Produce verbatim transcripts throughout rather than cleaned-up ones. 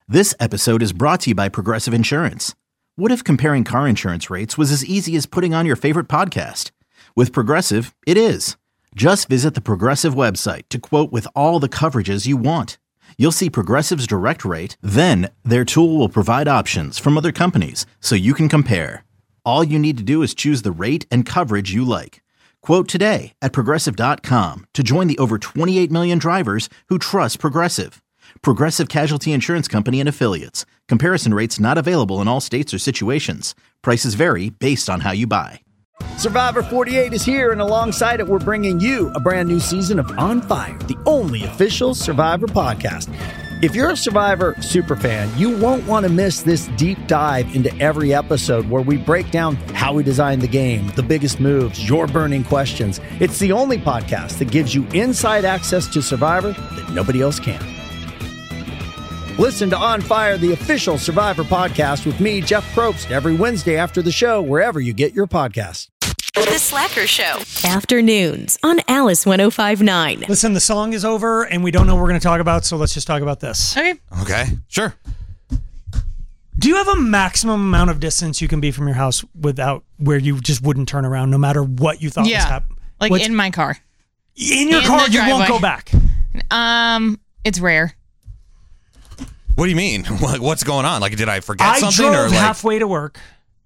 This episode is brought to you by Progressive Insurance. What if comparing car insurance rates was as easy as putting on your favorite podcast? With Progressive, it is. Just visit the Progressive website to quote with all the coverages you want. You'll see Progressive's direct rate, then their tool will provide options from other companies so you can compare. All you need to do is choose the rate and coverage you like. Quote today at Progressive dot com to join the over twenty-eight million drivers who trust Progressive. Progressive Casualty Insurance Company and Affiliates. Comparison rates not available in all states or situations. Prices vary based on how you buy. Survivor forty-eight is here, and alongside it, we're bringing you a brand new season of On Fire, the only official Survivor podcast. If you're a Survivor superfan, you won't want to miss this deep dive into every episode where we break down how we designed the game, the biggest moves, your burning questions. It's the only podcast that gives you inside access to Survivor that nobody else can. Listen to On Fire, the official Survivor podcast with me, Jeff Probst, every Wednesday after the show, wherever you get your podcasts. The Slacker Show. Afternoons on Alice one oh five point nine. Listen, the song is over, and we don't know what we're going to talk about, so let's just talk about this. Okay. Okay, sure. Do you have a maximum amount of distance you can be from your house without where you just wouldn't turn around no matter what you thought Yeah. was happening? Like What's, in my car. In your in car, the you won't driveway. go back. Um, it's rare. What do you mean? What- What's going on? Like, did I forget I something? drove or like, halfway to work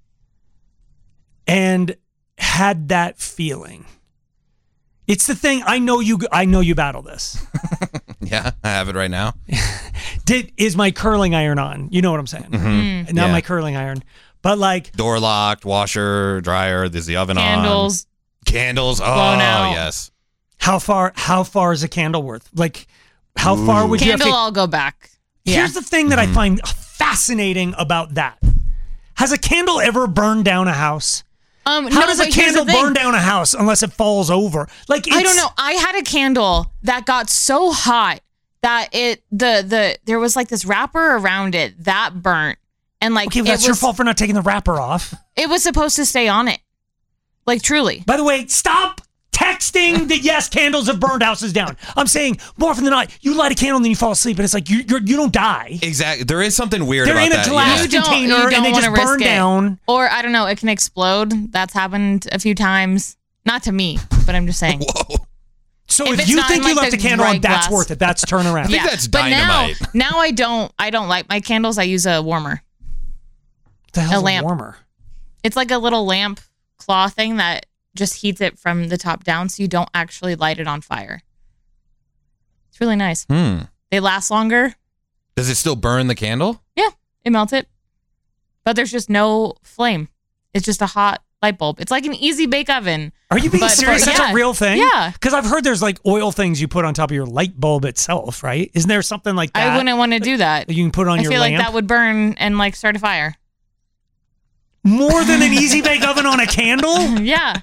and had that feeling. It's the thing. I know you. I know you battle this. yeah, I have it right now. Did is my curling iron on? You know what I'm saying? Mm-hmm. Not Yeah. my curling iron, but like Door locked, washer, dryer. There's the oven Candles. on. Candles. Oh, blown out. yes. how far? How far is a candle worth? Like how far would you have Candle, to? I'll go back. Yeah. Here's the thing that I find fascinating about that. Has a candle ever burned down a house? Um, How no, does a but here's the candle thing. burn down a house unless it falls over? Like it's, I don't know. I had a candle that got so hot that it the the there was like this wrapper around it that burnt, and like Okay, well, it that's was your fault for not taking the wrapper off. it was supposed to stay on it, like truly. By the way, stop texting that yes, candles have burned houses down. I'm saying more often than not, you light a candle and then you fall asleep, and it's like you you're, you don't die. Exactly. There is something weird They're about in a that. glass yeah. You don't- container you don't and they just wanna risk burn it. down. Or I don't know, it can explode. That's happened a few times. Not to me, but I'm just saying. Whoa. So If if, it's you not think in, you like, left the a candle on, right that's glass. worth it. That's turnaround. I think that's but dynamite. now, now I don't. I don't light my candles. I use a warmer. What the hell's a a lamp. warmer? It's like a little lamp claw thing that just heats it from the top down, so you don't actually light it on fire. It's really nice. Hmm. They last longer. Does it still burn the candle? Yeah, it melts it, but there's just no flame. It's just a hot light bulb. It's like an easy bake oven. Are you being But serious? for- That's yeah. a real thing? Yeah. Because I've heard there's like oil things you put on top of your light bulb itself, right? Isn't there something like that? I wouldn't want to do that. that you can put on I your feel lamp? like that would burn and like start a fire. More than an easy bake oven on a candle? Yeah.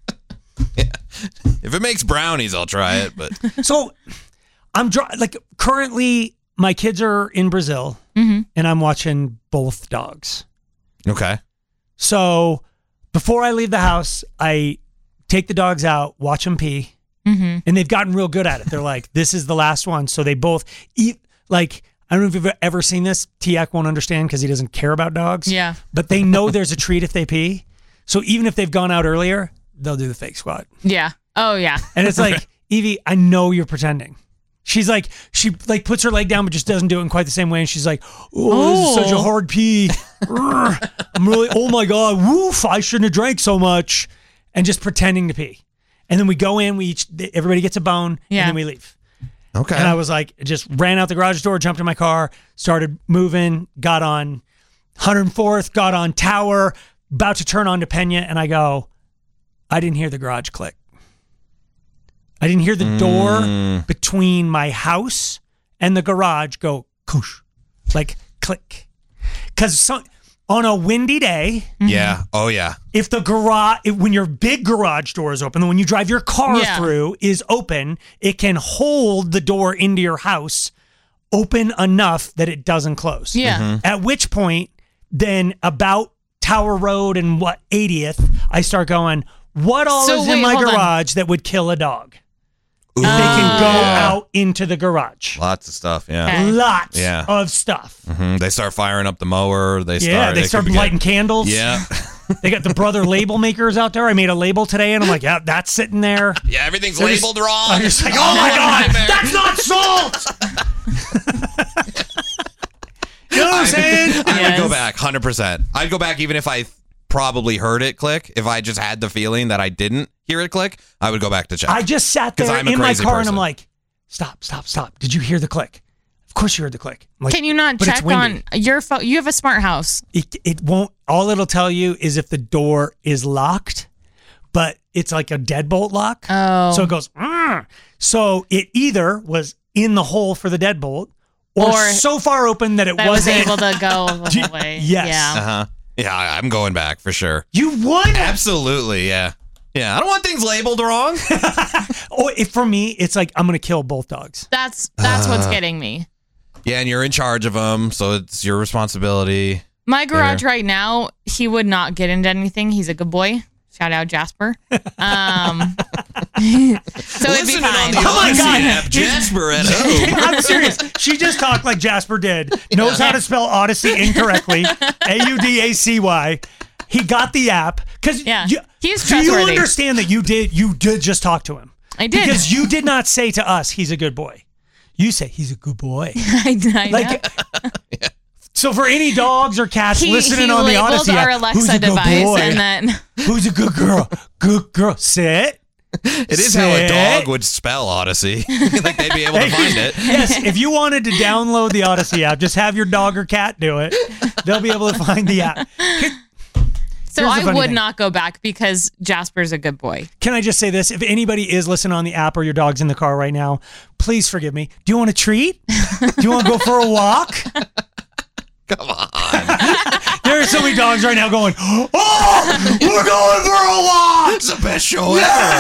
If it makes brownies, I'll try it. But So I'm dri- like currently my kids are in Brazil Mm-hmm. and I'm watching both dogs. okay. So before I leave the house, I take the dogs out, watch them pee, Mm-hmm. and they've gotten real good at it. They're like, this is the last one. So they both eat like, I don't know if you've ever seen this. Tiak won't understand because he doesn't care about dogs. Yeah. But they know there's a treat if they pee. So even if they've gone out earlier, they'll do the fake squat. Yeah. Oh yeah. And it's like, Evie, I know you're pretending. She's like, she like puts her leg down, but just doesn't do it in quite the same way. And she's like, oh, this is such a Oh. hard pee. Urgh. I'm really, oh my God, woof, I shouldn't have drank so much. And just pretending to pee. And then we go in, we each, everybody gets a bone, Yeah. and then we leave. Okay. And I was like, just ran out the garage door, jumped in my car, started moving, got on one hundred fourth, got on Tower, about to turn on to Pena, and I go, I didn't hear the garage click. I didn't hear the door Mm. between my house and the garage go koosh, like click. Because so, on a windy day, Yeah. Oh, yeah. if the garage, if, when your big garage door is open, when you drive your car Yeah. through is open, it can hold the door into your house open enough that it doesn't close. Yeah. Mm-hmm. At which point, then about Tower Road and what eightieth, I start going, what all So is in wait, my hold on. garage that would kill a dog? Ooh. They can go yeah. out into the garage. Lots of stuff, yeah. Okay. Lots yeah. of stuff. Mm-hmm. They start firing up the mower. They yeah, start, they, they start lighting get, candles. Yeah. They got the brother label makers out there. I made a label today, and I'm like, yeah, that's sitting there. Yeah, everything's so labeled just, wrong. I'm just like, oh my God, that's not salt! You know what I'm saying? I yes. would go back, one hundred percent. I'd go back even if I probably heard it click. If I just had the feeling that I didn't hear it click, I would go back to check. I just sat there I'm a in my car, crazy person. and I'm like, stop, stop, stop. Did you hear the click? Of course you heard the click. Like, can you not check on your phone? You have a smart house. It, it won't. All it'll tell you is if the door is locked, but it's like a deadbolt lock. Oh. So it goes, Arr! So it either was in the hole for the deadbolt or, or so far open that it that wasn't was able to go the whole way. Yes. Yeah. Uh-huh. Yeah, I'm going back for sure. You would? Absolutely, yeah. Yeah, I don't want things labeled wrong. Oh, if, for me, it's like I'm going to kill both dogs. That's that's uh, what's Uh-huh. getting me. Yeah, and you're in charge of them, so it's your responsibility. My garage there. right now, he would not get into anything. He's a good boy. Shout out Jasper. Um, so it'd be Listen fine. on the Oh my Odyssey God. app, Jasper at home. I'm serious. She just talked like Jasper did. Knows how to spell Odyssey incorrectly. A U D A C Y. He got the app. Because Yeah. you, He's do you trustworthy. understand that you did you did just talk to him? I did. Because you did not say to us, he's a good boy. You say he's a good boy. I, I Like, know. so for any dogs or cats He, listening he on the labeled Odyssey our app, who's Alexa a good device boy? and then Who's a good girl? Good girl. Sit. It is how a dog would spell Odyssey. Like they'd be able to find it. Yes, if you wanted to download the Odyssey app, just have your dog or cat do it. They'll be able to find the app. so Here's the I funny would thing. not go back because Jasper's a good boy. Can I just say this? If anybody is listening on the app or your dog's in the car right now, please forgive me. Do you want a treat? Do you want to go for a walk? Come on. There are so many dogs right now going, oh, we're going for a walk. It's the best show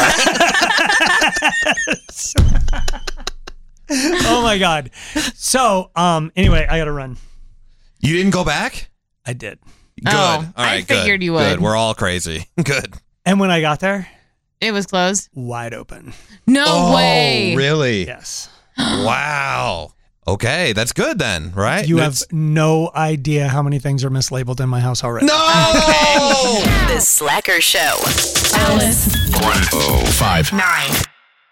ever. Oh my God. So, um, anyway, I got to run. You didn't go back? I did. Good. Oh, All right, I figured good. you would. Good. We're all crazy. Good. And when I got there, It was closed. wide open. No oh, way. really? Yes. Wow. Okay, that's good then, right? You It's- have no idea how many things are mislabeled in my house already. No! The Slacker Show. Alice one oh five nine.